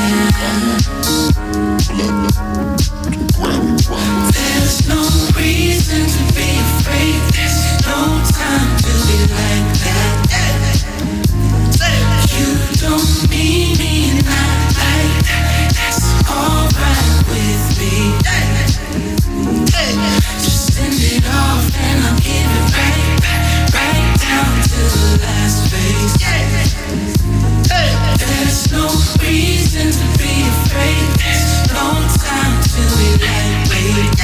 There's no reason to be afraid. There's no time to be like that. You don't need me and I like that. That's alright with me. Just send it off and I'll give it right back, right down to the last phrase. There's no reason to be afraid. There's no time to be lightweight.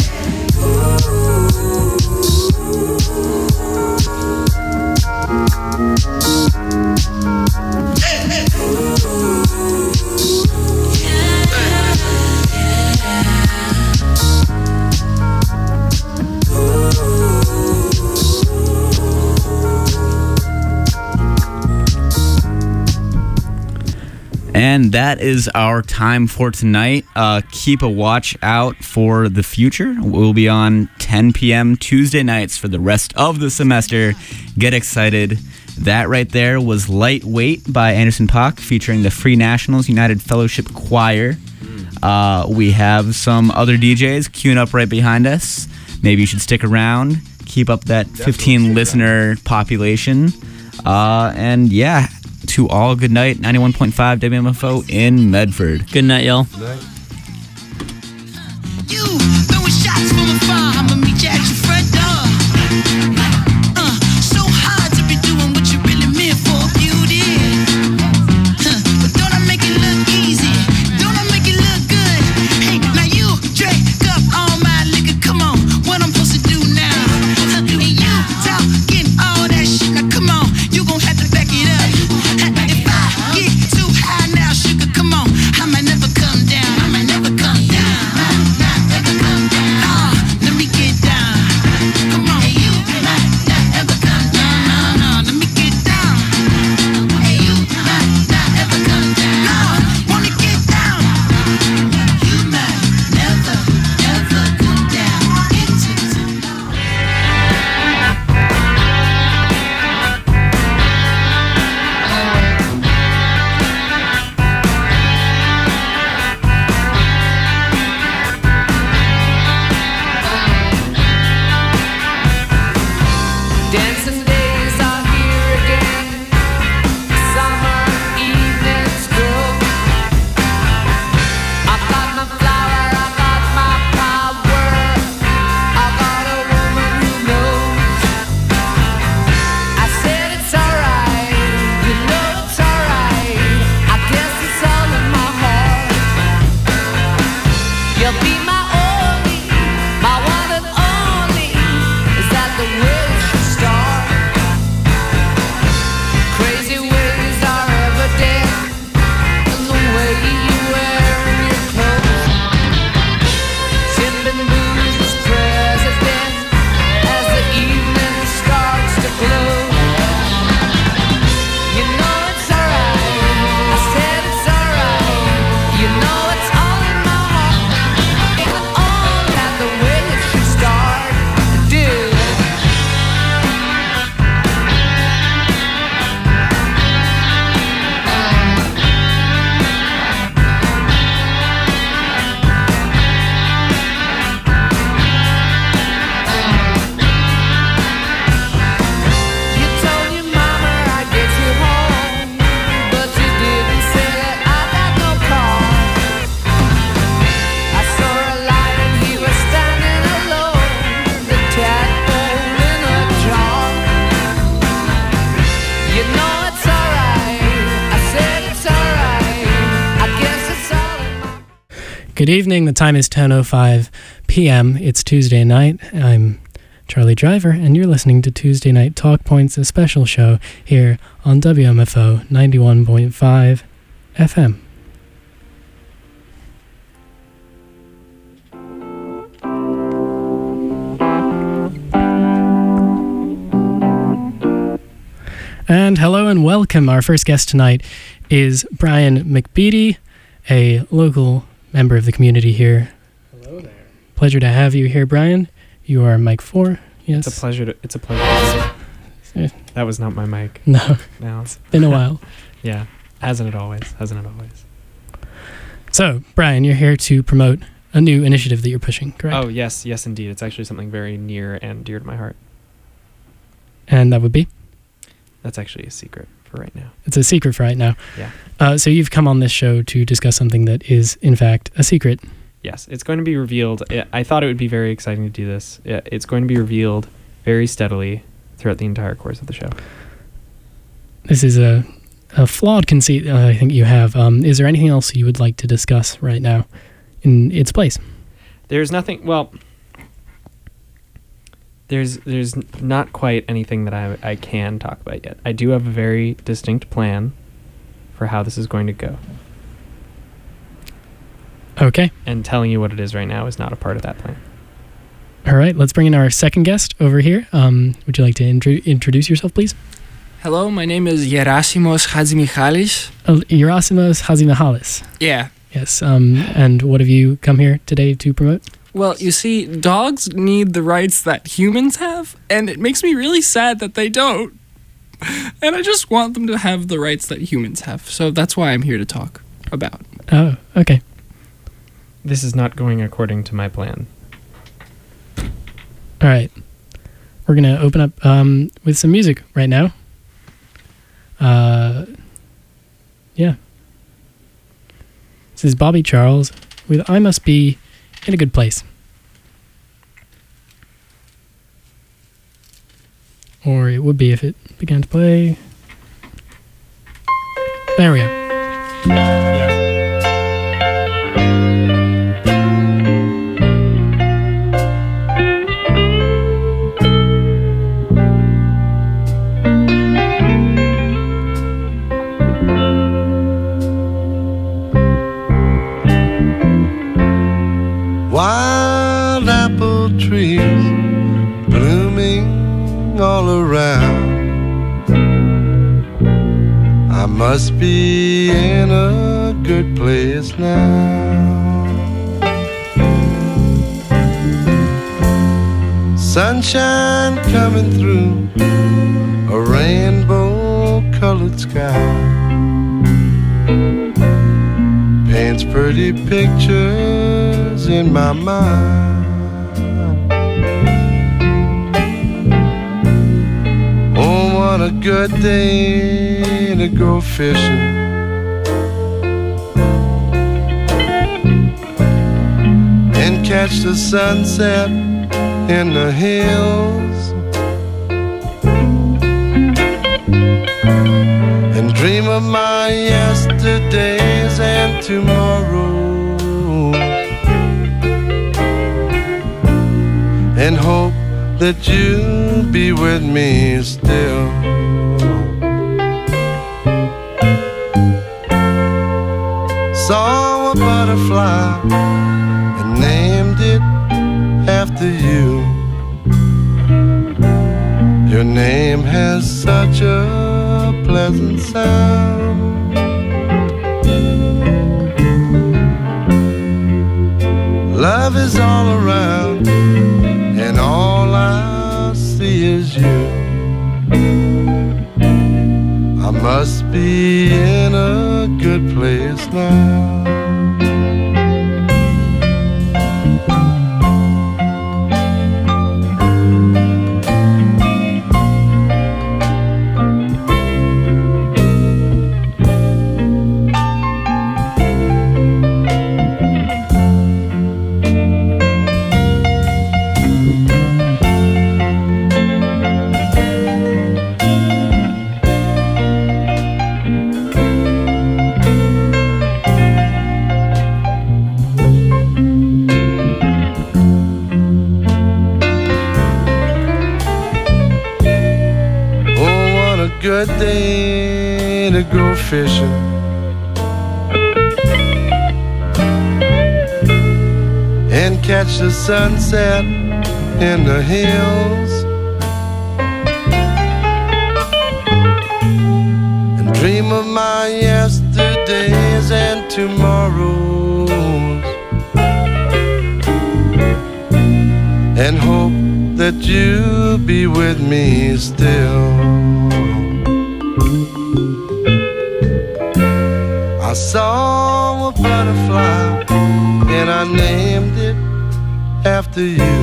And that is our time for tonight. Keep a watch out for the future. We'll be on 10 p.m. Tuesday nights for the rest of the semester. Get excited. That right there was Lightweight by Anderson .Paak featuring the Free Nationals United Fellowship Choir. We have some other DJs queuing up right behind us. Maybe you should stick around. Keep up that 15 listener population. And yeah, to all, good night. 91.5 WMFO in Medford. Good night, y'all. You throwing shots from afar. I'ma meet you at your front door. So hard to be doing what you really meant for, beauty. But don't I make it look easy? Don't I make it look good? Hey, now you drink up all my liquor. Come on, what I'm supposed to do now? And you talking all that shit. Now come on, you gon' have to back it up. If I get too high now, sugar, come on, I might never come down. I might never come down. Never come down. Let me get down. Come on, hey, you might not ever come down. No, let me get down. Hey, you might not ever come down. No, wanna get down. You might never ever come down. It's Dancing days are here again. Summer evenings grow. I got my flower, I got my power. I got a woman who knows. I said it's alright, you know it's alright. I guess it's all in my heart. You'll be my only, my one and only. Is that the way it should start? Crazy ways are evident in the way you wear your clothes. Sipping booze is president as the evening starts to glow. You know it's alright, I said it's alright. You know it's all in my heart. It's all not the way it should start, dude. You told your mama I'd get you home, but you didn't say that I got no car. I saw a light and he was standing alone, the tadpole in a jar. You know it's alright, I said it's alright. I guess it's all in my... Good evening. The time is 10:05 p.m. It's Tuesday night. I'm Charlie Driver, and you're listening to Tuesday Night Talk Points, a special show here on WMFO 91.5 FM. And hello and welcome. Our first guest tonight is Brian McBeatty, a local member of the community here. Hello there. Pleasure to have you here, Brian. You are mic 4. Yes. It's a pleasure. It's a pleasure. Eh, That was not my mic. No, No. it's been a while. Yeah. Hasn't it always? Hasn't it always? So, Brian, you're here to promote a new initiative that you're pushing, correct? Oh, yes, indeed. It's actually something very near and dear to my heart. And that would be? That's actually a secret for right now. It's a secret for right now. Yeah. So you've come on this show to discuss something that is, in fact, a secret. Yes, it's going to be revealed. I thought it would be very exciting to do this. It's going to be revealed very steadily throughout the entire course of the show. This is a flawed conceit I think you have. Is there anything else you would like to discuss right now in its place? There's nothing, well, there's not quite anything that I can talk about yet. I do have a very distinct plan for how this is going to go. Okay. And telling you what it is right now is not a part of that plan. All right, let's bring in our second guest over here. Would you like to introduce yourself, please? Hello, my name is Gerasimos Hatzimichalis. Gerasimos Hatzimichalis. Yeah. Yes, and what have you come here today to promote? Well, you see, dogs need the rights that humans have, and it makes me really sad that they don't. And I just want them to have the rights that humans have. So that's why I'm here to talk about. Oh, okay. This is not going according to my plan. All right. We're going to open up with some music right now. Yeah. This is Bobby Charles with I Must Be in a Good Place. Or it would be if it began to play. There we go. Wild apple trees blooming all around. I must be in a good place now. Sunshine coming through a rainbow-colored sky paints pretty pictures in my mind. Oh, what a good day to go fishing. And catch the sunset in the hills. And dream of my yesterdays and tomorrows. And hope that you'll be with me still. Saw a butterfly and named it after you. Your name has such a pleasant sound. Love is all around, and all I see is you. I must be in a good place now. Good day to go fishing. And catch the sunset in the hills. And dream of my yesterdays and tomorrows. And hope that you'll be with me still. I saw a butterfly, and I named it after you.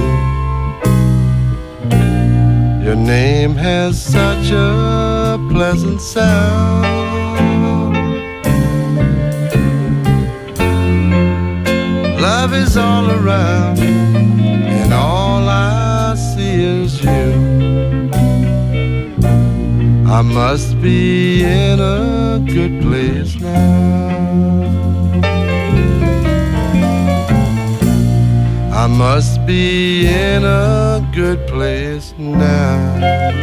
Your name has such a pleasant sound. Love is all around, and all I see is you. I must be in a good place now. I must be in a good place now.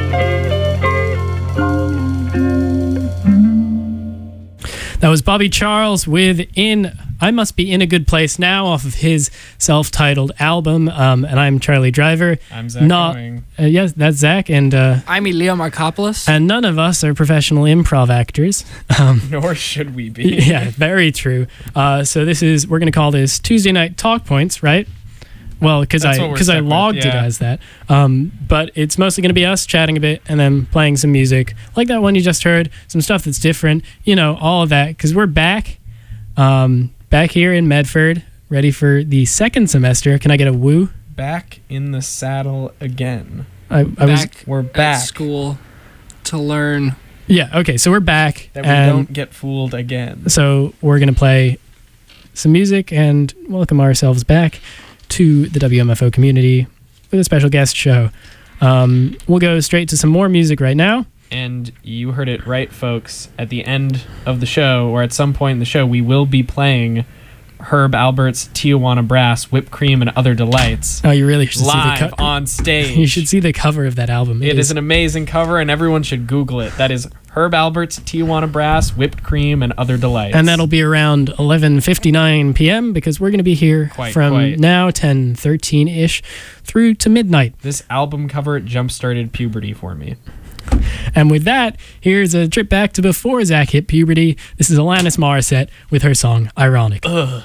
That was Bobby Charles with I Must Be In a Good Place Now off of his self-titled album. And I'm Charlie Driver. I'm Zach Going. Yes, that's Zach. And I'm Elio Markopoulos. and none of us are professional improv actors. Nor should we be. Yeah, very true. So we're going to call this Tuesday Night Talk Points, right? Well, because That's what we're I stuck logged with, it yeah. as that. But it's mostly going to be us chatting a bit and then playing some music like that one you just heard, some stuff that's different, all of that. Because we're back here in Medford, ready for the second semester. Can I get a woo? Back in the saddle again. We're back at school to learn. Yeah. Okay. So we're back, That we and don't get fooled again. so we're going to play some music and welcome ourselves back to the WMFO community with a special guest show. We'll go straight to some more music right now. And you heard it right, folks. At the end of the show, or at some point in the show, we will be playing Herb Albert's Tijuana Brass, Whipped Cream, and Other Delights Oh, you really should live see the on stage. You should see the cover of that album. It is an amazing cover, and everyone should Google it. That is Herb Albert's Tijuana Brass, Whipped Cream, and Other Delights. And that'll be around 11:59 p.m. because we're going to be here from now 10:13-ish through to midnight. This album cover jump-started puberty for me. And with that, here's a trip back to before Zach hit puberty. This is Alanis Morissette with her song Ironic.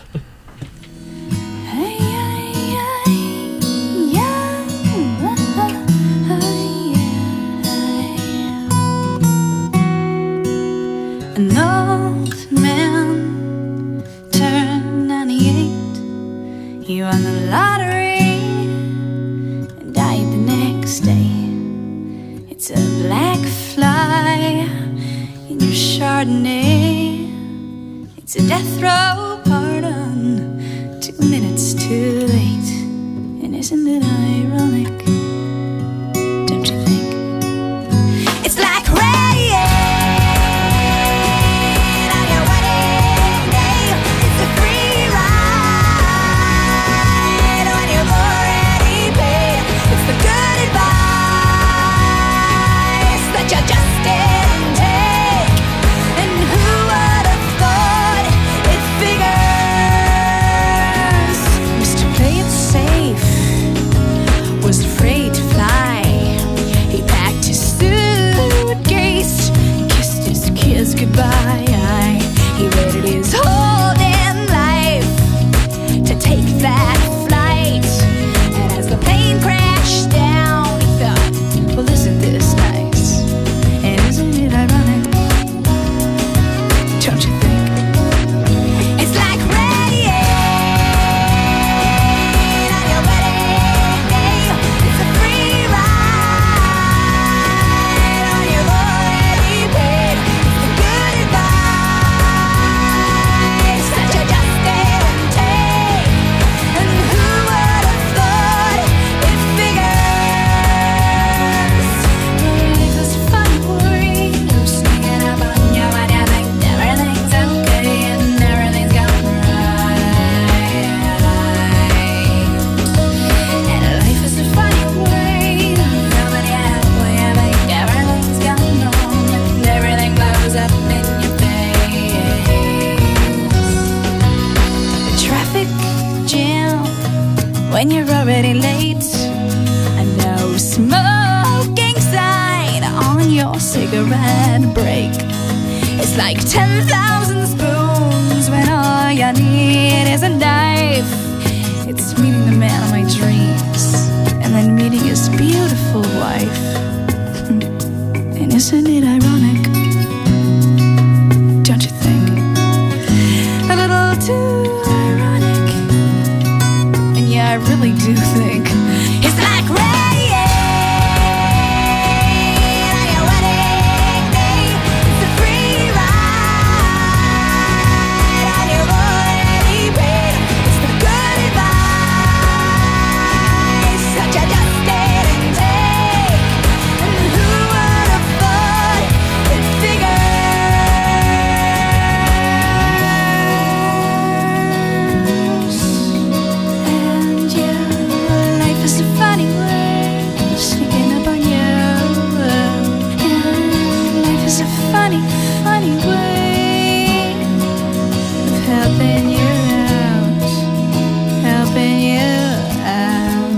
An old man turned 98. He won the lottery and died the next day. It's a black fly in your Chardonnay. It's a death row pardon, 2 minutes too late. And isn't it ironic? Don't you think? It's like rain on your wedding day. It's a free ride when you've already paid. It's the good advice that you just didn't take. And who would have thought it figures? Mr. Play It Safe was afraid to fly. He packed his suitcase, kissed his kids goodbye. He waited his whole damn life to take that flight. And as the plane crashed down, he thought, well, isn't this nice? And isn't it ironic? Don't you think? It's like rain on your wedding day. It's a free ride when you've already paid. It's the good advice that you just didn't take. And who would have thought it figures? Life is fun, worried. I'm sneaking up on you when you think everything's okay and everything's going right. And life is a funny way. Nobody halfway, I think everything's gone wrong and everything blows up in your face. The traffic jam when you're already late. A no smoking sign on your cigarette break. It's like 10,000 spoons when all you need is a knife. It's meeting the man of my dreams and then meeting his beautiful wife. And isn't it ironic? Don't you think? A little too really do think it's like rain on your wedding day. It's a free ride on your already paid. It's the good advice that you just didn't take. And who would have thought it figures? And your life is a funny way sneaking up on you. And life is a funny, funny way of helping you out, helping you out.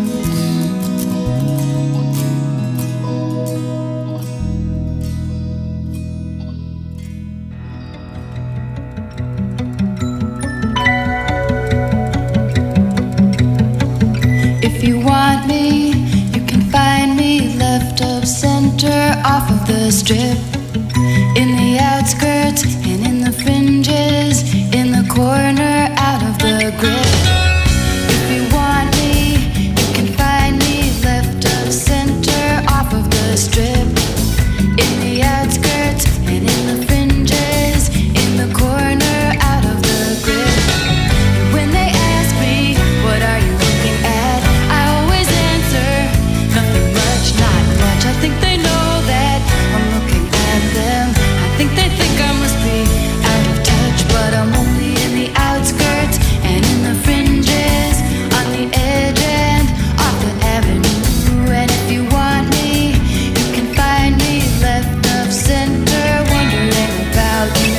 If you want me, you can find me left of center off of the strip, in the outskirts and in the fringes, in the corner out of the grip. If you want me, you can find me left of center off of the strip, in the outskirts and in the fringes, in the corner out of the grip. And when they ask me, what are you looking at? I always answer, nothing much, not much. I think they know that I'm looking at them. I think they think I must be out of touch, but I'm only in the outskirts and in the fringes, on the edge and off the avenue. And if you want me, you can find me left of center, wondering about you.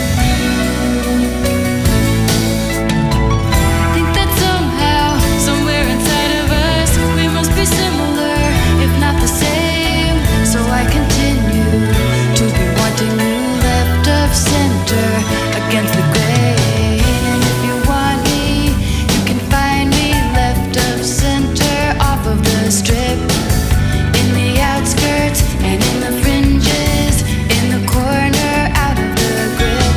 Think that somehow, somewhere inside of us, we must be similar, if not the same. So I continue to be wanting you left of center against the grain. And if you want me, you can find me left of center off of the strip, in the outskirts and in the fringes, in the corner out of the grip.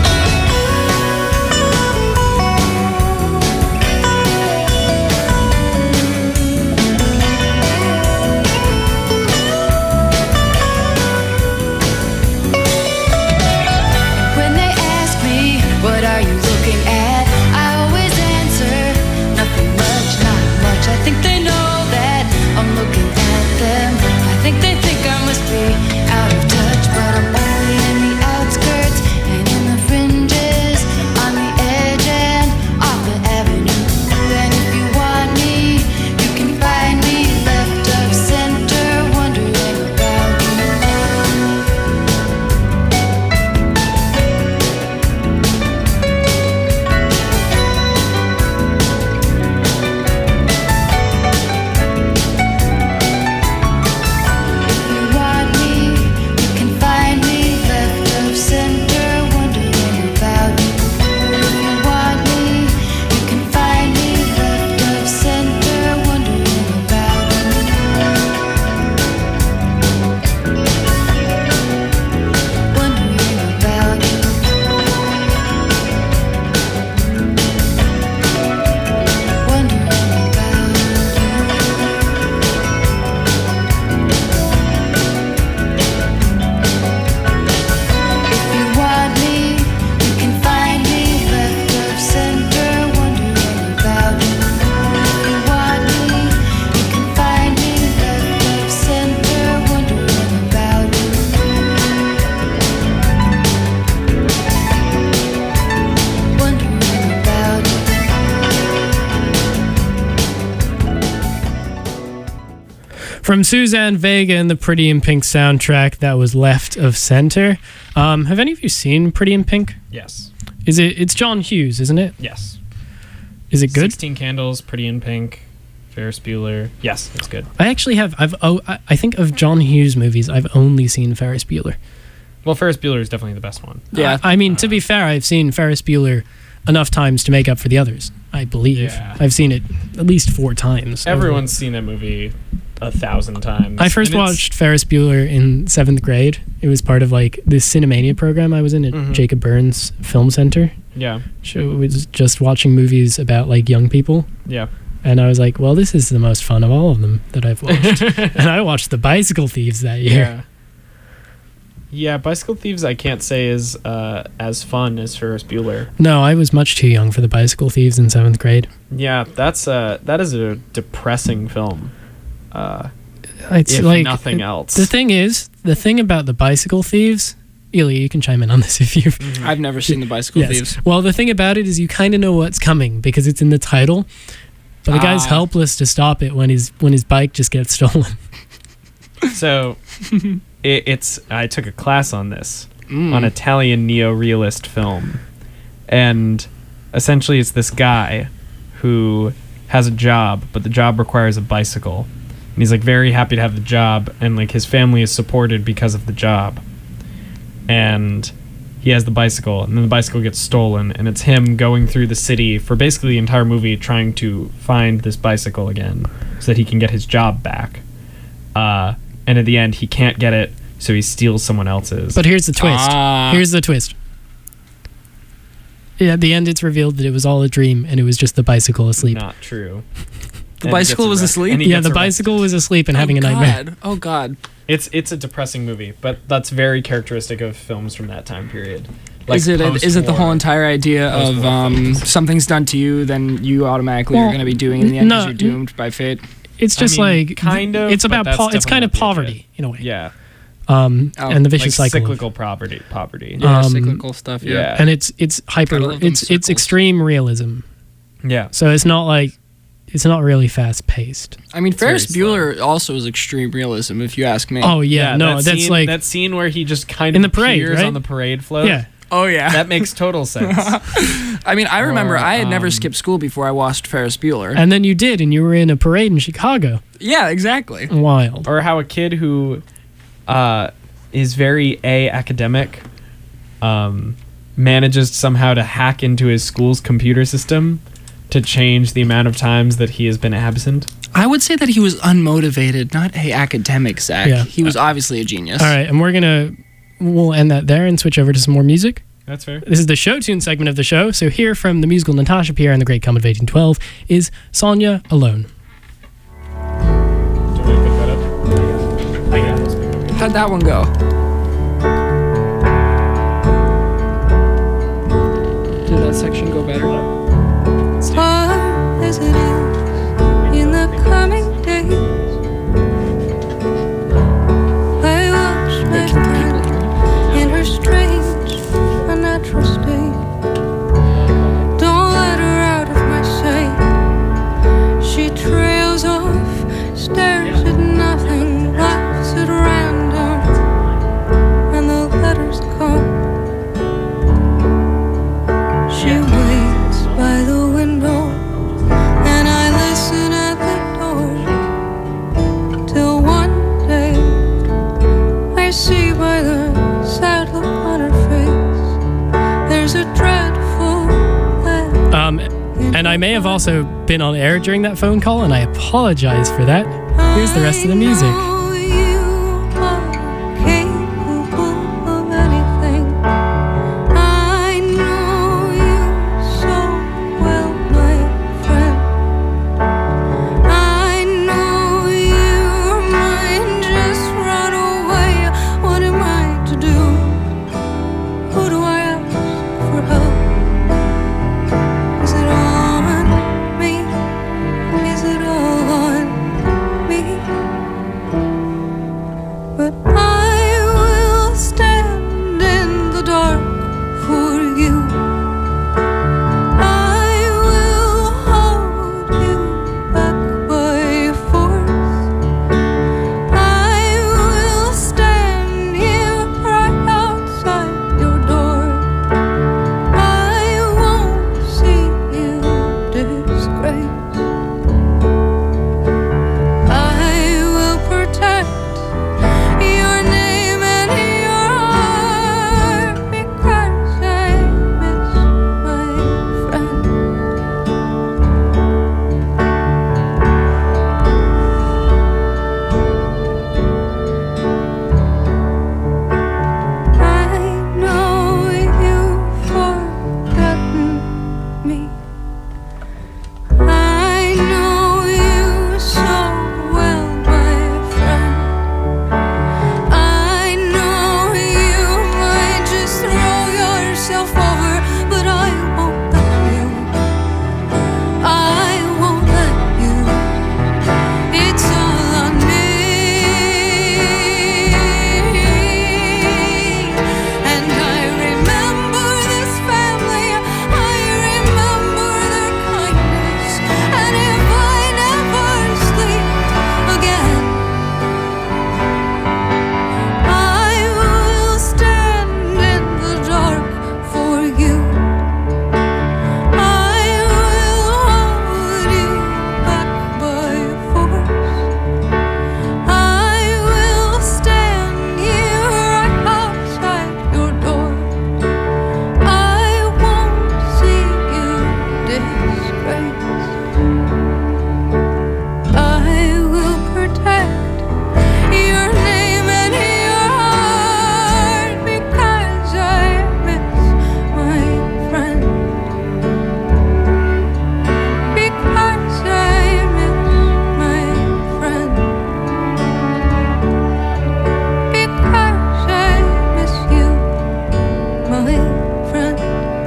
When they ask me, what are you looking at? I always answer, nothing much, not much. I think they know that I'm looking at them. I think they think I must be out of touch, but I'm only in the outskirts and in the fringes, on the edge and off the avenue. And if you want me, you can find me left of center, wondering about you. If you want me, you can find me left of center, wondering about you. If you want me, you can find me left of center, wondering about you. Wondering about you. Wondering about If you want me, you can find me left of center, wondering about you. If you want me, you can find me left of center, wondering about you. Wondering about you. From Suzanne Vega and the Pretty in Pink soundtrack, that was Left of Center. Have any of you seen Pretty in Pink? Yes. It's John Hughes, isn't it? Yes. Is it good? 16 Candles, Pretty in Pink, Ferris Bueller. Yes, it's good. I actually have. I think of John Hughes movies, I've only seen Ferris Bueller. Well, Ferris Bueller is definitely the best one. Yeah. I mean, to be fair, I've seen Ferris Bueller enough times to make up for the others, I believe. Yeah. I've seen it at least 4 times. Everyone's seen that movie 1,000 times. I first And it's- watched Ferris Bueller in 7th grade. It was part of like this Cinemania program I was in at Jacob Burns Film Center. Yeah. So it was just watching movies about like young people. Yeah. And I was like, well, this is the most fun of all of them that I've watched. And I watched The Bicycle Thieves that year. Yeah, Bicycle Thieves I can't say is as fun as Ferris Bueller. No, I was much too young for The Bicycle Thieves in 7th grade. Yeah, that is a depressing film. It's if like nothing else. The thing about The Bicycle Thieves, Ilya, you can chime in on this if you've... I've never seen The Bicycle Yes. Thieves. Well, the thing about it is you kind of know what's coming because it's in the title, but the guy's helpless to stop it when his bike just gets stolen. So, I took a class on this, on Italian neo-realist film. And essentially it's this guy who has a job, but the job requires a bicycle. And he's like very happy to have the job, and like his family is supported because of the job. And he has the bicycle, and then the bicycle gets stolen, and it's him going through the city for basically the entire movie trying to find this bicycle again so that he can get his job back. And at the end, he can't get it, so he steals someone else's. But here's the twist. Here's the twist. Yeah, at the end, it's revealed that it was all a dream, and it was just the bicycle asleep. Not true. The bicycle was asleep? Yeah, the bicycle was asleep and having a nightmare. Oh, God. It's a depressing movie, but that's very characteristic of films from that time period. Is it the whole entire idea of something's done to you, then you automatically are going to be doing in the end because you're doomed by fate? It's just kind of. It's about it's kind of poverty in a way. Yeah. And the vicious cycle. Cyclical poverty. Yeah, cyclical stuff. Yeah. And it's hyper. It's extreme realism. Yeah. So it's not really fast paced. I mean, Ferris Bueller also is extreme realism, if you ask me. Oh yeah, no, that's scene, like that scene where he just kind in of the parade, appears right? on the parade float. Yeah. Oh yeah. That makes total sense. I mean, I remember I had never skipped school before I watched Ferris Bueller. And then you did, and you were in a parade in Chicago. Yeah, exactly. Wild. Or how a kid who is very academic manages somehow to hack into his school's computer system to change the amount of times that he has been absent. I would say that he was unmotivated, not academic, Zach. Yeah. He was obviously a genius. All right, and we'll end that there and switch over to some more music. That's fair. This is the show tune segment of the show. So here from the musical Natasha Pierre and the Great Comet of 1812 is Sonia Alone. Do you want to pick that up? I got this. How'd that one go? Did that section go better? Far as it is in the coming days, I watch my friend in her strange, unnatural state. Don't let her out of my sight. She trails off, stares at nothing, laughs at random, and the letters come. She waits by the window, and I listen at the door, till one day I see by the sad look on her face, there's a dreadful letter. And I may have also been on air during that phone call, and I apologize for that. Here's the rest of the music. I know you are capable of anything. I know you so well, my friend. I know you're mine. Just run away. What am I to do? Who do I ask for help? Is it on me? Is it all on me? I will protect your name and your heart because I miss my friend. Because I miss my friend. Because I miss you, my friend.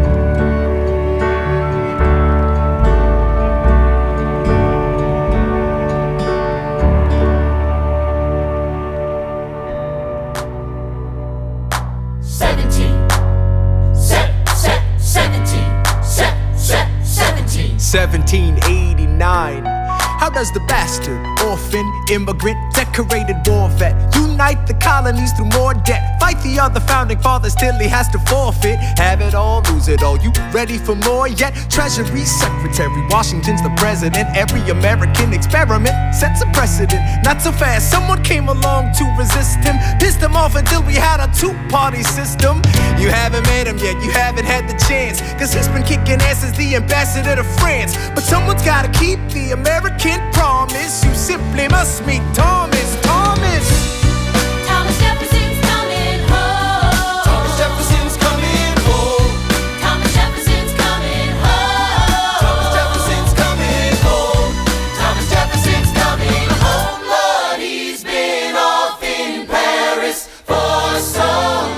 1789. How does the bastard, orphan, immigrant, decorated war vet unite the colonies through more debt? Fight the other founding fathers till he has to forfeit. Have it all, lose it all. You ready for more yet? Treasury Secretary, Washington's the president. Every American experiment sets a precedent. Not so fast, someone came along to resist him. Pissed him off until we had a two-party system. You haven't met him yet, you haven't had the chance, cause he's been kicking ass as the ambassador to France. But someone's gotta keep the American promise. You simply must meet Thomas. Thomas Jefferson's coming home. Thomas Jefferson's coming home. Thomas Jefferson's coming home. Thomas Jefferson's coming home. Thomas Jefferson's coming home. Lord, he's been off in Paris for so long.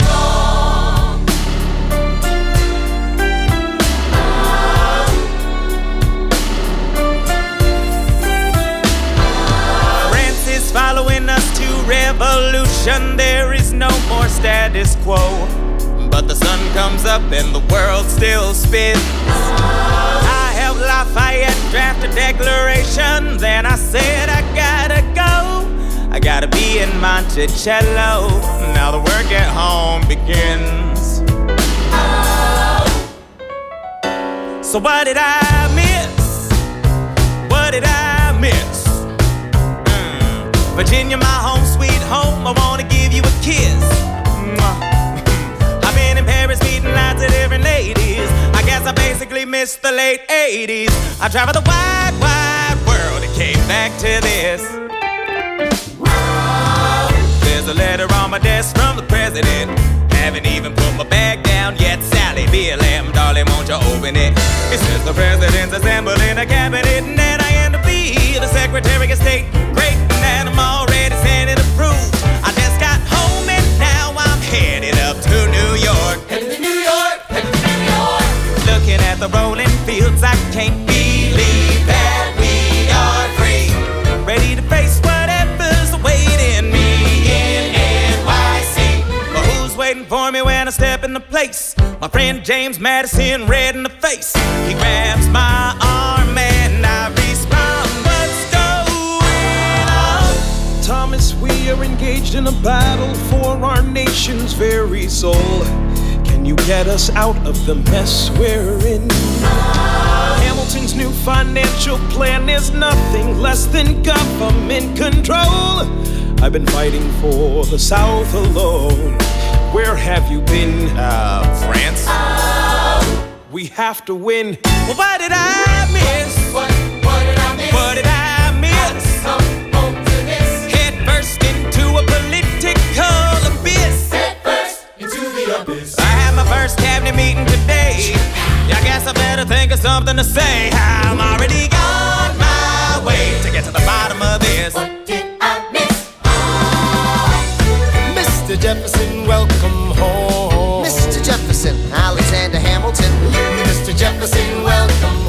France is following us to revolution. There is no more status quo. But the sun comes up and the world still spins. I helped Lafayette draft a declaration. Then I said I gotta go. I gotta be in Monticello. Now the work at home begins. So what did I miss? What did I miss? Virginia, my home sweet home, I wanna give you a kiss. I've been in Paris meeting lots of different ladies. I guess I basically missed the late 80s. I traveled the wide, wide world and came back to this. There's a letter on my desk from the president. Haven't even put my bag down yet. Sally BLM, darling, won't you open it? It says the president's assembling a cabinet and that I am to be the Secretary of State. Great, and I'm already sending approved. I just got home and now I'm headed up to New York. Headed to New York, headed to New York. Looking at the rolling fields, I can't believe that we are free. Ready to face whatever's awaiting me in NYC. But who's waiting for me when I step into place? My friend James Madison, red in the face. He grabs my arm and I respond, what's going on? Thomas, we are engaged in a battle for our nation's very soul. Can you get us out of the mess we're in? Hamilton's new financial plan is nothing less than government control. I've been fighting for the South alone. Where have you been? France? We have to win. Well, what did I miss? What did I miss? What did I miss? Come home to this. Head first into a political abyss. Head first into the abyss. I had my first cabinet meeting today. I guess I better think of something to say. I'm already on my way to get to the bottom of this. What did I miss? Mr. Jefferson, welcome home. Mr. Jefferson, Alexander Hamilton. Mr. Jefferson, welcome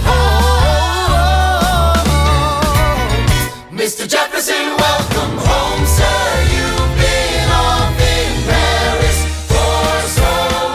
home. Mr. Jefferson, welcome home, sir. You've been off in Paris for so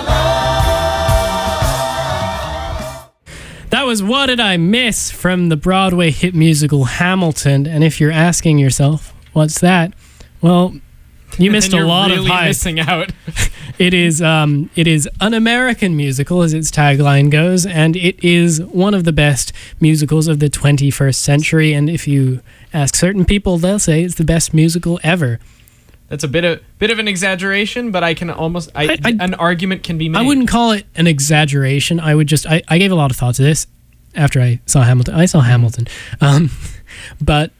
long. That was What Did I Miss from the Broadway hit musical Hamilton. And if you're asking yourself, what's that? Well, you missed a lot of hype. Missing out. It is an American musical, as its tagline goes, and it is one of the best musicals of the 21st century. And if you ask certain people, they'll say it's the best musical ever. That's a bit of an exaggeration, but I can almost an argument can be made. I wouldn't call it an exaggeration. I gave a lot of thought to this. after I saw Hamilton. I saw Hamilton. But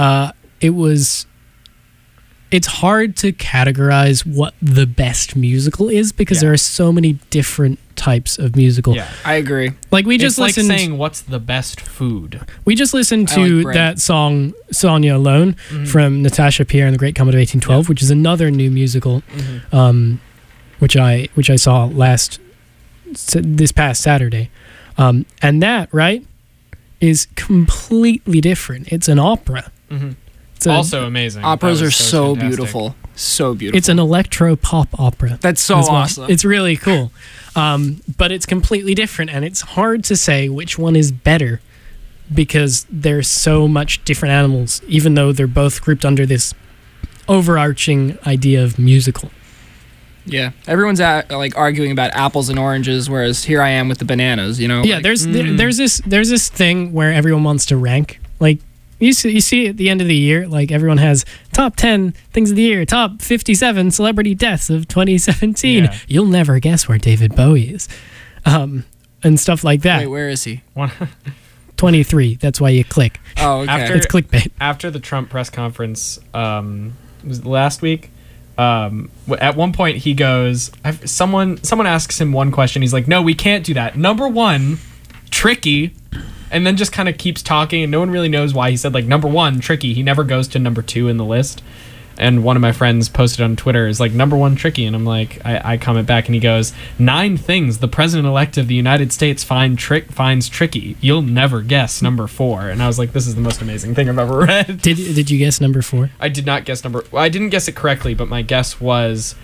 it's hard to categorize what the best musical is because there are so many different types of musical. Yeah. I agree. Like we just it's like listened. saying what's the best food. We just listened I to like bread. that song "Sonia Alone" from Natasha Pierre and the Great Comet of 1812, which is another new musical, which I saw this past Saturday, and that is completely different. It's an opera. It's Also amazing. Operas That are was so fantastic. beautiful. So beautiful. It's an electro pop opera. That's so as well. awesome. It's really cool, but it's completely different, and it's hard to say which one is better because there's so much different animals, even though they're both grouped under this overarching idea of musical. Yeah, everyone's like arguing about apples and oranges, whereas here I am with the bananas. You know. Yeah, like, there's this thing where everyone wants to rank. Like you see at the end of the year, like everyone has top 10 things of the year, top 57 celebrity deaths of 2017. Yeah. You'll never guess where David Bowie is, and stuff like that. Wait, where is he? 23. That's why you click. Oh, okay. It's clickbait. After the Trump press conference, was it last week? At one point he goes, someone asks him one question. He's like, "No, we can't do that. Number one, tricky," and then just kind of keeps talking, and no one really knows why he said like number one, tricky. He never goes to number 2 in the list. And one of my friends posted on Twitter is like number 1 tricky, and I'm like, I comment back, and he goes, 9 things the president-elect of the United States finds tricky. You'll never guess number 4. And I was like, this is the most amazing thing I've ever read. Did you guess number 4? I did not guess I didn't guess it correctly, but my guess was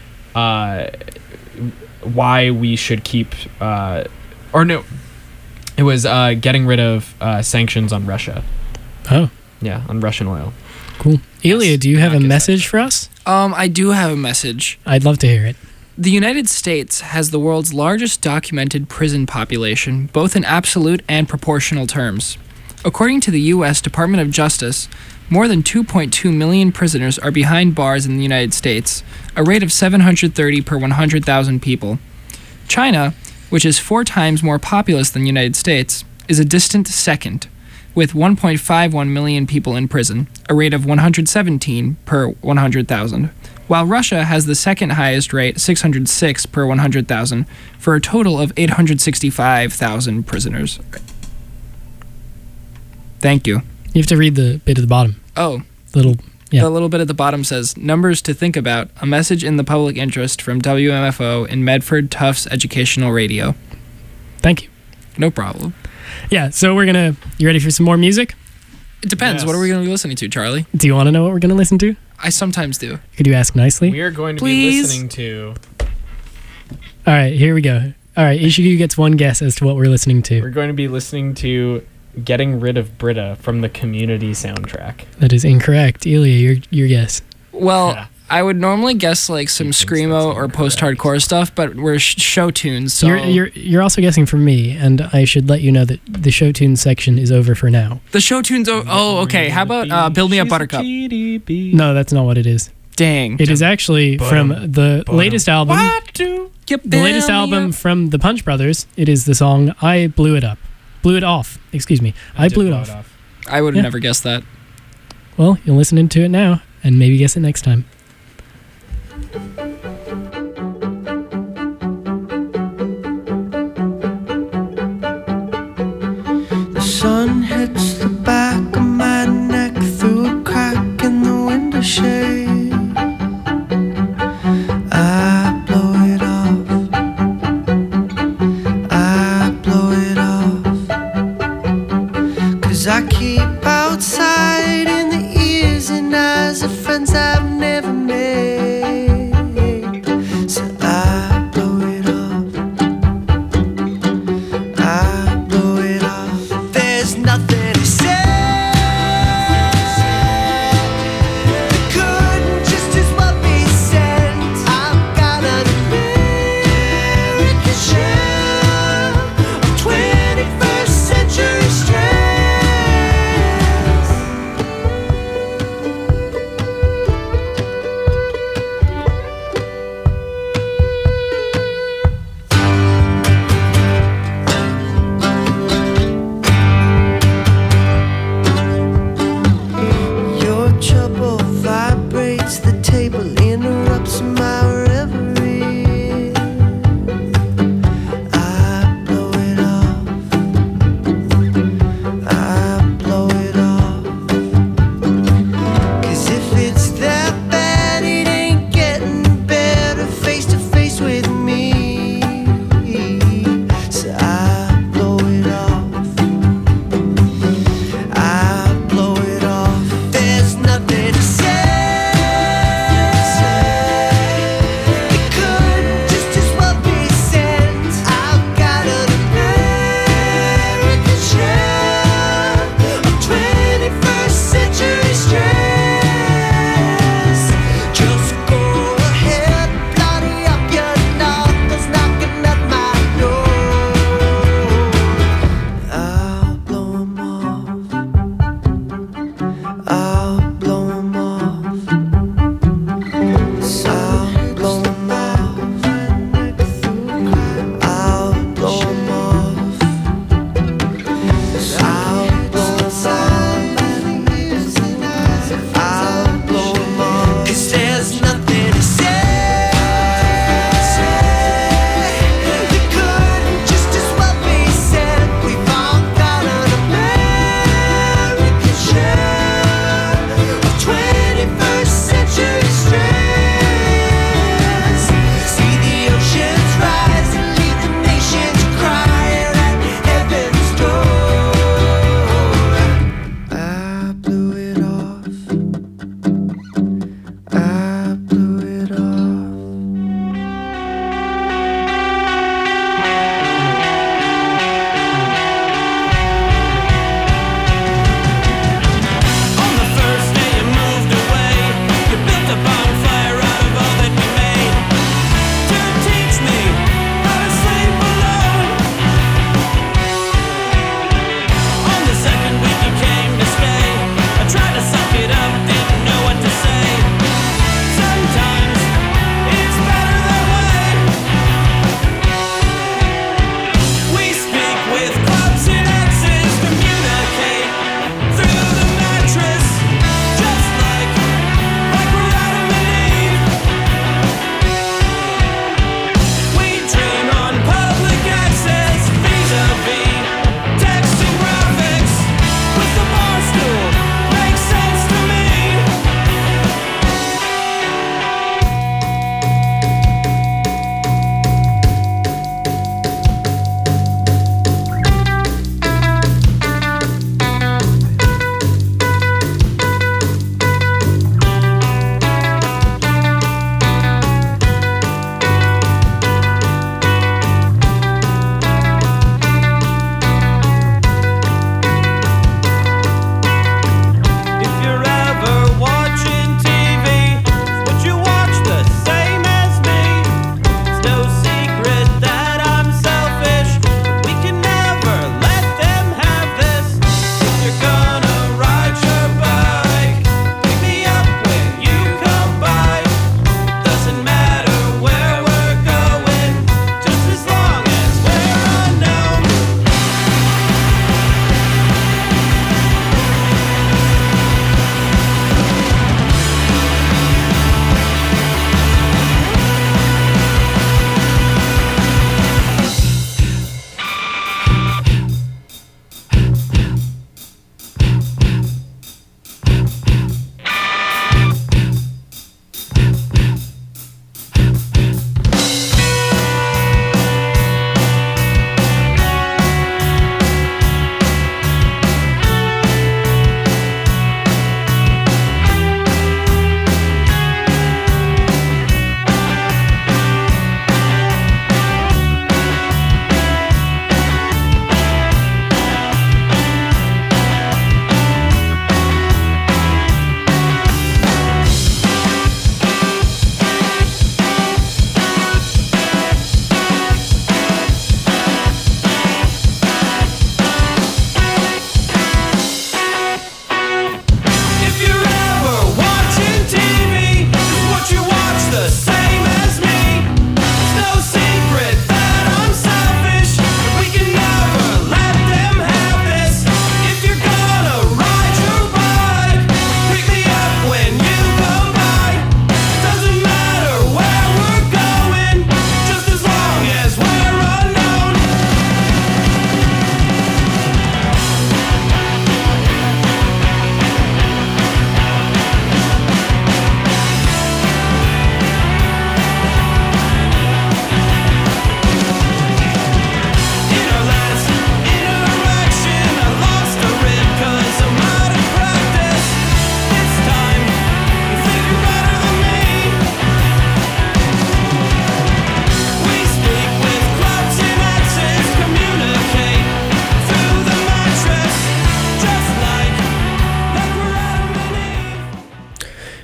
why we should keep it was getting rid of sanctions on Russia. Oh, yeah, on Russian oil. Cool. Ilya, do you have a message for us? I do have a message. I'd love to hear it. The United States has the world's largest documented prison population, both in absolute and proportional terms. According to the U.S. Department of Justice, more than 2.2 million prisoners are behind bars in the United States, a rate of 730 per 100,000 people. China, which is 4 times more populous than the United States, is a distant second, with 1.51 million people in prison, a rate of 117 per 100,000, while Russia has the second highest rate, 606 per 100,000, for a total of 865,000 prisoners. Thank you. You have to read the bit at the bottom. Oh. The little bit at the bottom says, "Numbers to think about, a message in the public interest from WMFO in Medford Tufts Educational Radio." Thank you. No problem. Yeah, so you ready for some more music? It depends. Yes. What are we going to be listening to, Charlie? Do you want to know what we're going to listen to? I sometimes do. Could you ask nicely? We are going to Please? be listening to... All right, here we go. All right, Ishigu gets one guess as to what we're listening to. We're going to be listening to Getting Rid of Britta from the Community soundtrack. That is incorrect. Ilya, your guess. Well, Yeah. I would normally guess like some screamo or post-hardcore stuff, but we're show tunes, so You're also guessing for me, and I should let you know that the show tunes section is over for now. the show tunes. Oh, okay. How about "Build Me Up, Buttercup"? No, that's not what it is. Dang. It is actually from the latest album. The latest album from the Punch Brothers. It is the song "I Blew It Up." Blew it off. Excuse me. I blew it off. I would have never guessed that. Well, you'll listen into it now, and maybe guess it next time. The sun hits the back of my neck through a crack in the window shade. I blow it off. I blow it off. 'Cause I keep outside in the ears and eyes of friends I've never made. So I blow it off. I blow it off. There's nothing to say. It couldn't just as well be sent. I've got an American shell of 21st century stress.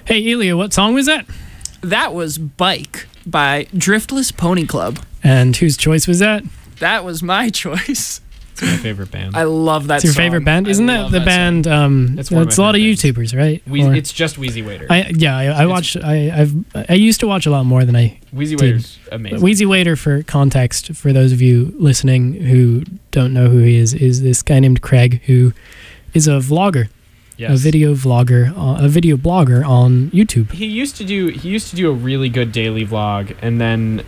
Hey, Elia, what song was that? That was Bike by Driftless Pony Club. And whose choice was that? That was my choice. It's my favorite band. I love that It's your song. favorite band? Isn't that the band? It's one of It's my a lot of favorite YouTubers, right? Or- It's just Wheezy Waiter. I watched. I used to watch a lot more than I. Wheezy did. Waiter's amazing. Wheezy Waiter, for context, for those of you listening who don't know who he is this guy named Craig who is a vlogger, a video vlogger, a video blogger on YouTube. He used to do a really good daily vlog, and then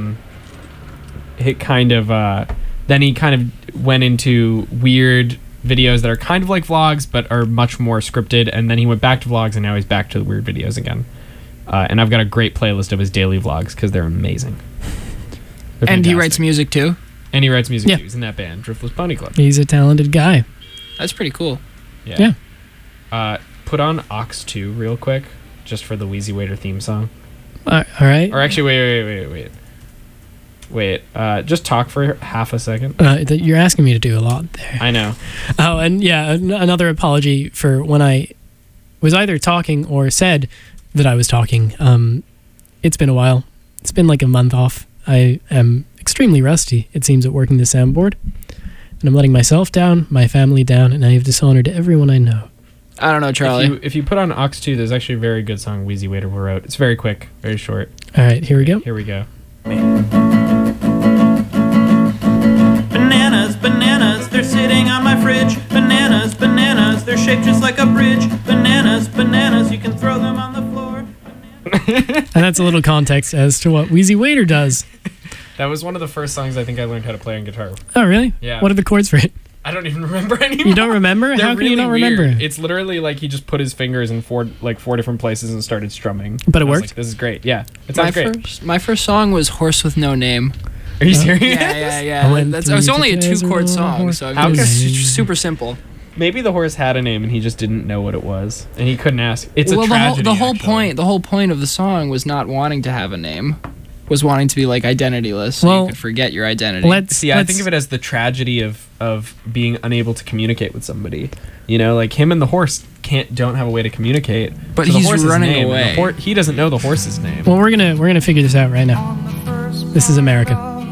he kind of went into weird videos that are kind of like vlogs but are much more scripted, and then he went back to vlogs, and now he's back to the weird videos again. And I've got a great playlist of his daily vlogs because they're amazing. They're And he fantastic. writes music too? And he writes music Yeah. too. He's in that band, Driftless Pony Club. He's a talented guy. That's pretty cool. Yeah. Put on Ox 2 real quick, just for the Wheezy Waiter theme song. All right. Or actually, wait. Just talk for half a second. You're asking me to do a lot there. I know. Oh, and yeah, another apology for when I was either talking or said that I was talking. It's been a while. It's been like a month off. I am extremely rusty, it seems, at working the soundboard. And I'm letting myself down, my family down, and I have dishonored everyone I know. I don't know, Charlie. If you put on Ox 2, there's actually a very good song Wheezy Waiter wrote. It's very quick, very short. All right, here we go. Here we go. Bananas, bananas, they're sitting on my fridge. Bananas, bananas, they're shaped just like a bridge. Bananas, bananas, you can throw them on the floor. And that's a little context as to what Wheezy Waiter does. That was one of the first songs I think I learned how to play on guitar. Oh, really? Yeah. What are the chords for it? I don't even remember anymore. You don't remember? They're How can really you not weird. remember? It's literally like he just put his fingers in four different places and started strumming. But it I was worked? like, this is great. Yeah, it my sounds great. my first song was Horse with No Name. Are you serious? Yeah. It's only a 2-chord song, so How it's can- super simple. Maybe the horse had a name and he just didn't know what it was, and he couldn't ask. It's well, a tragedy. the whole point of the song was not wanting to have a name, was wanting to be like identityless, so you could forget your identity. I think of it as the tragedy of being unable to communicate with somebody. You know, like him and the horse don't have a way to communicate. But so the he's horse's running name, and away. he doesn't know the horse's name. Well, we're gonna figure this out right now. This is America.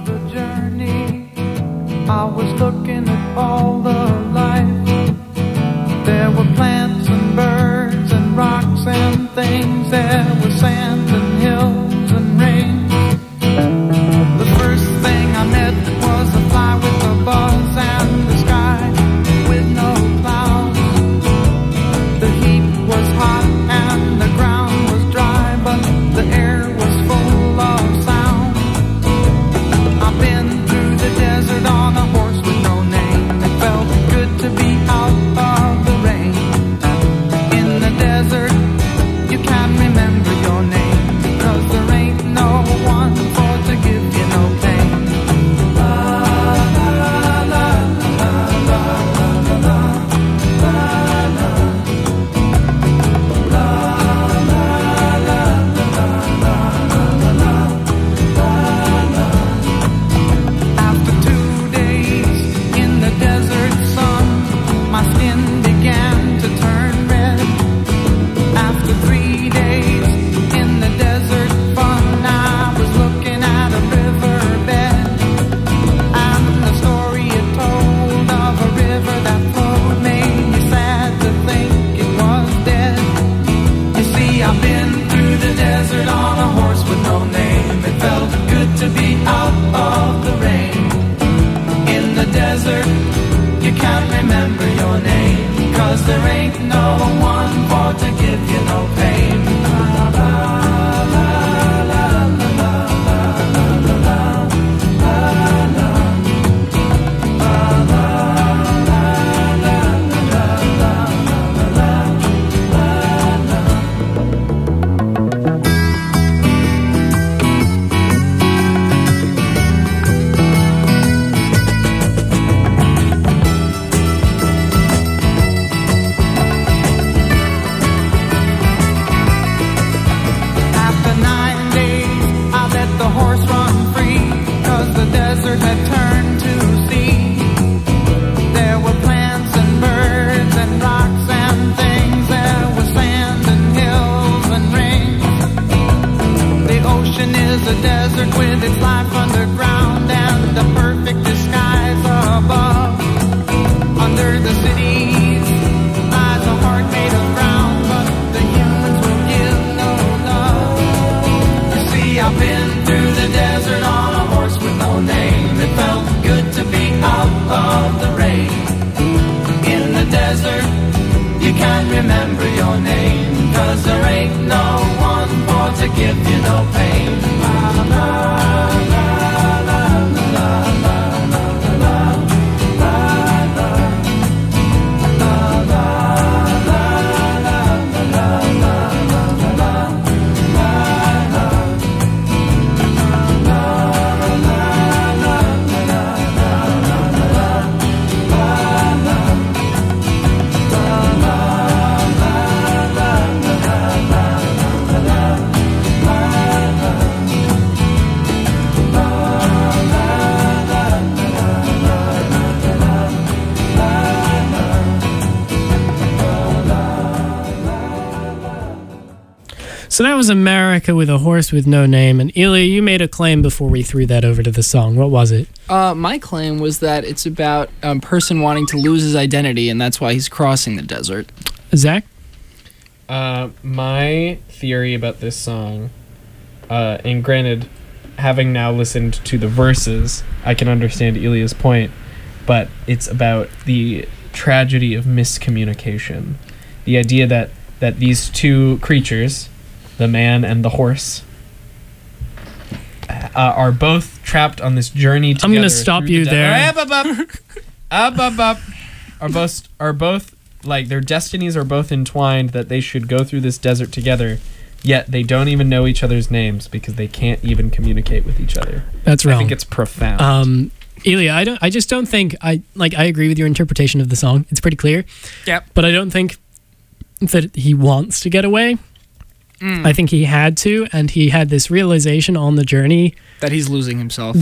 I was looking at all the life. There were plants and birds and rocks and things. There was sand and hills and rain. The first thing I met was a fly with a buzz and the sky with no clouds. The heat was hot and the ground was dry, but the air was full of sound. I've been through the desert on a horse with no name. It felt good to be out of the rain. In the desert, you can't remember your name, because there ain't no one for to give you no pain. After 2 days in the desert sun, my skin began to turn red. After 3 days in the desert fun, I was looking at a riverbed, and the story it told of a river that flowed made me sad to think it was dead. You see, I've been through the desert on a horse with no name. It felt good to be out of the rain. In the desert, you can't remember your name, 'cause there ain't no one for to give you no pain. desert, you can't remember your name, 'cause there ain't no one for to give you no pain. La, la, la, la, la, la, la, la, la, la, la, So that was America with a Horse with No Name. And Ilya, you made a claim before we threw that over to the song. What was it? My claim was that it's about a person wanting to lose his identity, and that's why he's crossing the desert. Zach? My theory about this song, and granted, having now listened to the verses, I can understand Ilya's point, but it's about the tragedy of miscommunication. The idea that these two creatures, the man and the horse, are both trapped on this journey together. I'm going to stop you there. Are both like their destinies are both entwined, that they should go through this desert together, yet they don't even know each other's names because they can't even communicate with each other. That's wrong. I think it's profound. Ilya, I just don't think I agree with your interpretation of the song. It's pretty clear. Yep. But I don't think that he wants to get away. I think he had to, and he had this realization on the journey that he's losing himself.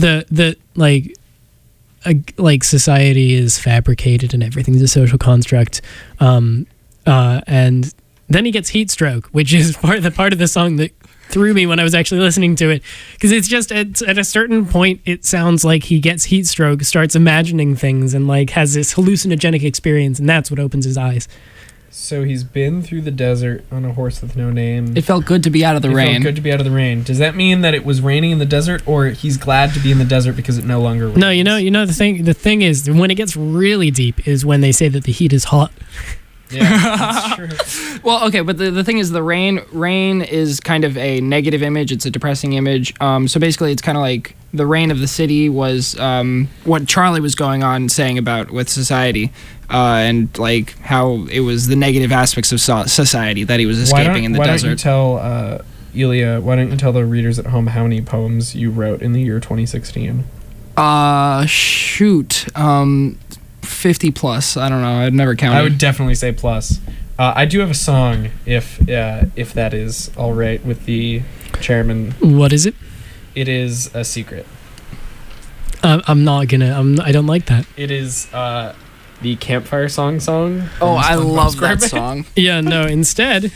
Like society is fabricated and everything's a social construct, and then he gets heat stroke, which is part of the song that threw me when I was actually listening to it, because it's just at a certain point it sounds like he gets heat stroke, starts imagining things, and like has this hallucinogenic experience, and that's what opens his eyes. So he's been through the desert on a horse with no name. It felt good to be out of the rain. It felt good to be out of the rain. Does that mean that it was raining in the desert, or he's glad to be in the desert because it no longer rains? No, you know the thing is, when it gets really deep is when they say that the heat is hot. Yeah, that's true. Well, okay, but the thing is, the rain is kind of a negative image. It's a depressing image. So basically, it's kind of like the rain of the city was what Charlie was going on saying about with society, and like how it was the negative aspects of society that he was escaping in the desert. Ilya, why don't you tell the readers at home how many poems you wrote in the year 2016? Shoot. 50 plus. I don't know. I'd never counted. I would definitely say plus. I do have a song, if that is all right with the chairman. What is it? It is a secret. I don't like that. It is the Campfire Song. Oh, I love that song. Yeah, no, instead.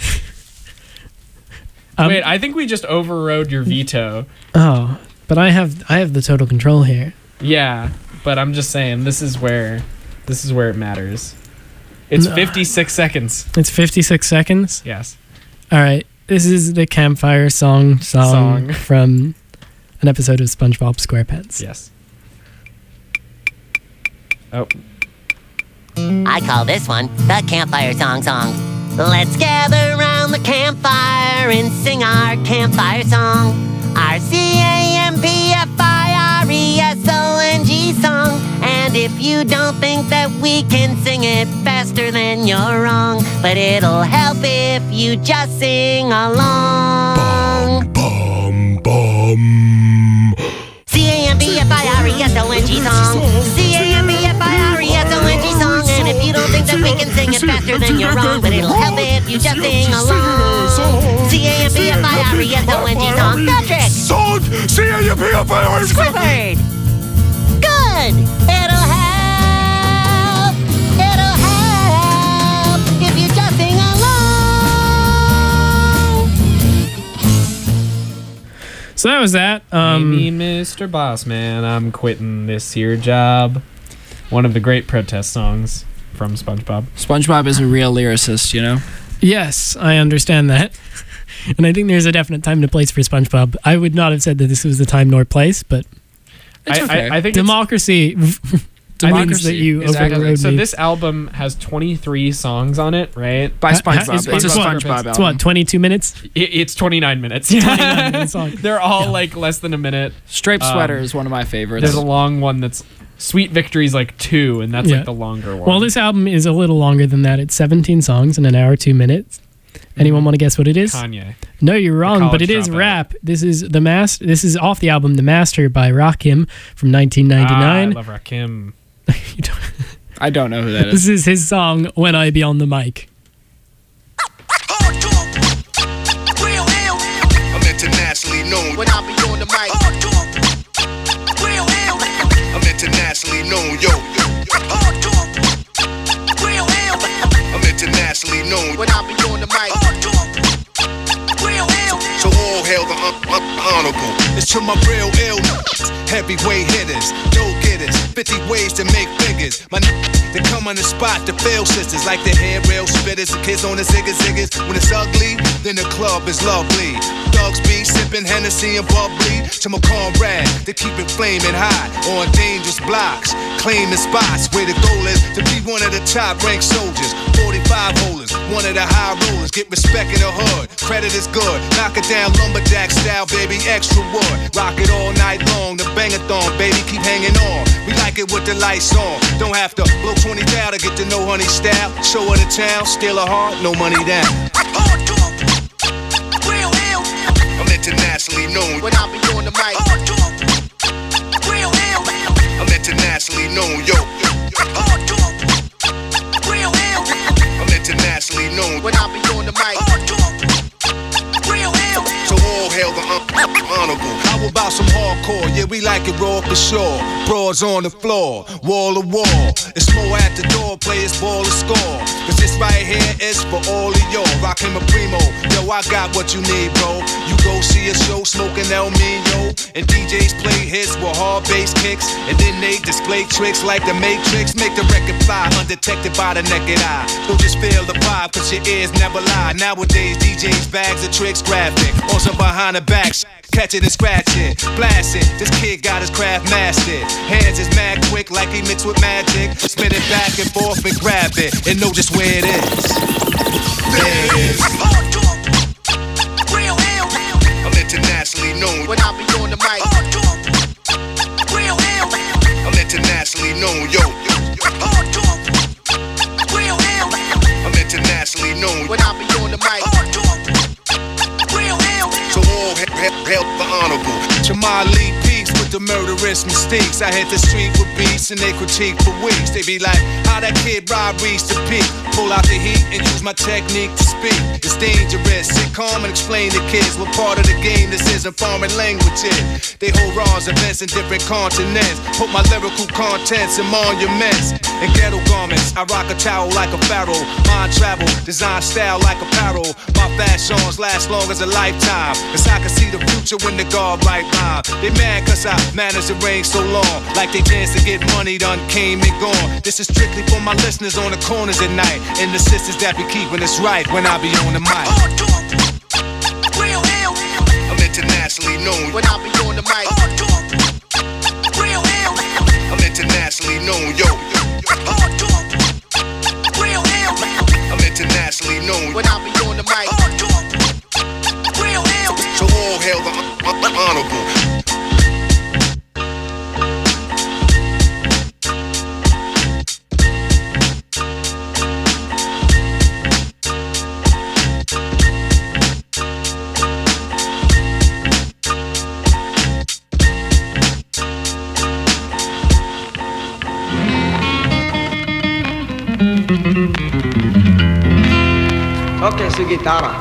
Wait, I think we just overrode your veto. Oh, but I have the total control here. Yeah, but I'm just saying, this is where it matters. It's 56 seconds. It's 56 seconds? Yes. All right. This is the Campfire Song from an episode of SpongeBob SquarePants. Yes. Oh. I call this one the Campfire Song. Let's gather around the campfire and sing our campfire song. Our CAMPFIRESONG song. And if you don't think that we can sing it faster, then you're wrong. But it'll help if you just sing along. Bum, bum. CAMPFIRESONG song. CAMPFIRESONG song. And if you don't think that we can sing it faster, then you're wrong. But it'll help if you just sing along. CAMPFIRESONG song. Patrick. Song. CAMPFIRESONG. Squidward. Good. It'll help if you just sing along. So that was that. Maybe Mr. Bossman, I'm quitting this here job. One of the great protest songs from SpongeBob. SpongeBob is a real lyricist, you know? Yes, I understand that. And I think there's a definite time and place for SpongeBob. I would not have said that this was the time nor place, but I think democracy. means that you overrode So me. this album has 23 songs on it, right? By SpongeBob. It's It's a SpongeBob It's what, 22 minutes? It's 29 minutes. 29 minutes long. They're all like less than a minute. Striped Sweater is one of my favorites. There's a long one that's Sweet Victory's like 2, and that's like the longer one. Well, this album is a little longer than that. It's 17 songs in an hour, 2 minutes. Anyone want to guess what it is? Kanye. No, you're wrong, but College it is Dropout. rap. This is This is off the album The Master by Rakim from 1999. I love Rakim. I don't know who that is. This is his song When I Be on the Mic. I'm internationally known. When I be on the mic. I'm internationally known, yo. I'm internationally known. When I be on the mic. So all hail the honorable. It's to my real ill heavyweight hitters, go-getters, 50 ways to make figures. My they come on the spot to fail sisters like the hair rail spitters, the kids on the ziggas. When it's ugly, then the club is lovely. Dogs be sipping Hennessy and bubbly. To my comrade, they keep it flaming hot on dangerous blocks, claiming spots where the goal is to be one of the top-ranked soldiers. 45 holders, one of the high rollers. Get respect in the hood, credit is good. Knock it down lumberjack style, baby, extra wood. Rock it all night long, the bang-a-thon, baby, keep hanging on. We like it with the lights on. Don't have to blow 20 down to get to know honey style. Show her the town, steal her heart, no money down. I'm internationally known. When I be on the mic. I'm internationally known, yo. I'm internationally known. When I be on the mic. So all hail the honorable. How about some hardcore? Yeah, we like it raw for sure. Broads on the floor, wall to wall. It's more at the door, players ball to score. Cause this right here is for all of y'all. Rockin' my primo, yo, I got what you need, bro. You go see a show smoking El Mino, and DJs play hits with hard bass kicks, and then they display tricks like the Matrix. Make the record fly, undetected by the naked eye. Don't just feel the vibe, cause your ears never lie. Nowadays, DJs bags of tricks graphic. Also behind the back, catch it and scratch it, blast it. This kid got his craft mastered. Hands is mad quick like he mixed with magic. Spin it back and forth and grab it, and know just where it is. There it is. I'm internationally known. When I be on the mic. I'm internationally known, yo. I'm internationally known. When I be on the mic. So all hail the honorable. Jamal Lee Peaks with the murderous mistakes. I hit the street with beats and they critique for weeks. They be like, how that kid Rob reached the peak. Pull out the heat and use my technique to speak. It's dangerous. Sit calm and explain to kids what part of the game this isn't foreign languages. They hold raws, events in different continents. Put my lyrical contents in monuments and ghetto garments. I rock a towel like a pharaoh. Mind travel, design style like apparel. My fashions last long as a lifetime. Cause I can see the future when the guard right rhyme. They mad cause I managed to reign so long. Like they chance to get money done came and gone. This is strictly for my listeners on the corners at night. And the sisters that be keeping us right when I be on the mic. I'm internationally known. When I be on the mic. I'm internationally known, yo. I'm internationally known. When I be on the mic. So all hail the honorable. Okay, so guitarra.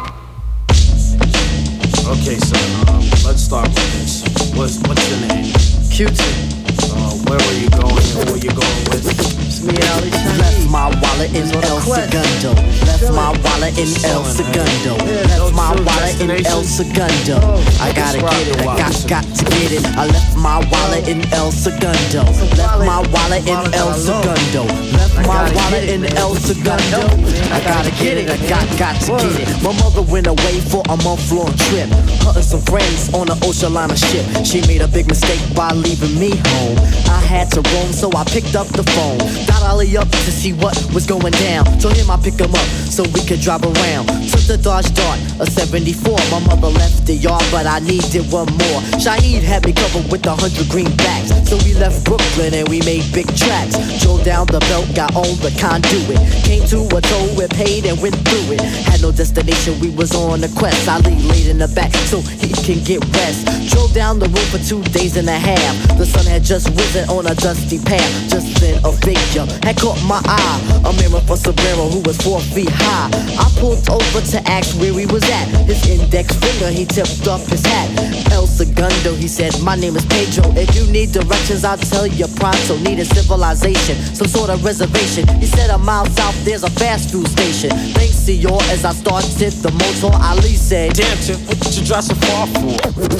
Okay, so let's start with this. What's your name? Q-Tip. Where were you going and who you going with? It's me, Ali. Left my wallet in El Segundo. Left my wallet in El Segundo. Left my wallet in El Segundo. I gotta get it, I got to get it. I left my wallet in El Segundo. Left my wallet in El Segundo. Left my wallet in El Segundo. I gotta get it, I got to get it. My mother went away for a month-long trip. Her and some friends on an ocean liner ship. She made a big mistake by leaving me home. I had to roam, so I picked up the phone. Dialed Ali up to see what was going down. Told him I'd pick him up so we could drive around. Took the Dodge Dart, a 74. My mother left the yard, but I needed one more. Shaheed had me covered with 100 greenbacks. So we left Brooklyn and we made big tracks. Drove down the belt, got on the conduit. Came to a toll, we paid and went through it. Had no destination, we was on a quest. Ali laid in the back so he can get rest. Drove down the road for 2 days and a half. The sun had just risen on a dusty path. Just then a figure had caught my eye. A mirror for Sombrero who was 4 feet high. I pulled over to ask where he was at. His index finger, he tipped up his hat. El Segundo, he said, my name is Pedro. If you need directions, I'll tell you pronto. Need a civilization, some sort of reservation. He said a mile south, there's a fast food station. Thanks, senor, as I started the motor, Ali said, damn, Tip, what did you drive so far for?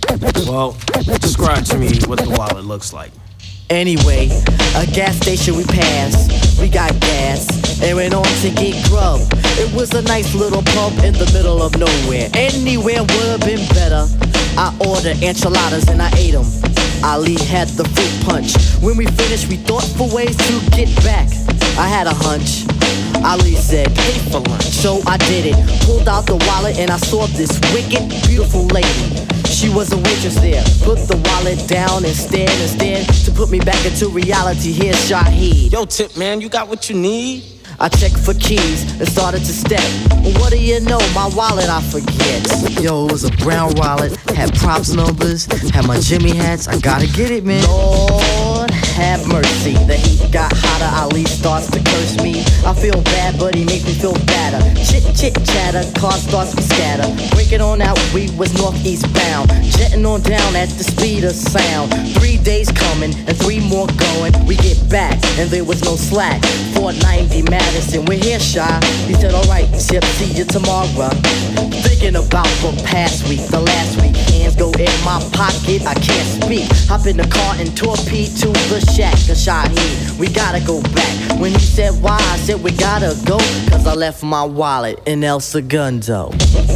Well, describe to me what the wallet looks like. Anyway, a gas station we passed. We got gas and went on to get grub. It was a nice little pub in the middle of nowhere. Anywhere would have been better. I ordered enchiladas and I ate them. Ali had the fruit punch. When we finished, we thought for ways to get back. I had a hunch. Ali said, pay for lunch. So I did it. Pulled out the wallet and I saw this wicked, beautiful lady. She was a waitress there. Put the wallet down and stared to put me back into reality. Here's Shaheed. Yo, Tip, man, you got what you need? I checked for keys and started to step. What do you know, my wallet I forget. Yo, it was a brown wallet, had props numbers, had my Jimmy hats. I gotta get it, man. Lord have mercy. The heat got hotter, Ali starts to curse me. I feel bad, but he makes me feel badder. Chit chit chatter, car starts to scatter. Breaking on out, we was northeast bound. Jetting on down at the speed of sound. 3 days coming and 3 more going. We get back and there was no slack. 490 Madison, we're here, Shy. He said, alright, Chip, see you tomorrow. Thinking about the past week, the last week. Hands go in my pocket, I can't speak. Hop in the car and torpedo to the shack of Shaheed. We gotta go back. When he said why, I said we gotta go, cause I left my wallet in El Segundo.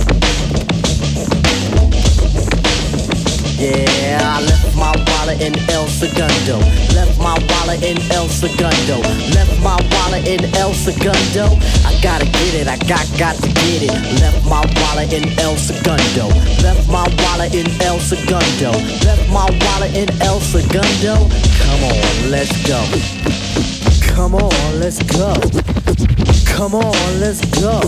Yeah, I left my wallet in El Segundo. Left my wallet in El Segundo. Left my wallet in El Segundo. I gotta get it, I got to get it. Left my wallet in El Segundo. Left my wallet in El Segundo. Left my wallet in El Segundo. Come on, let's go. Come on, let's go. Come on, let's go.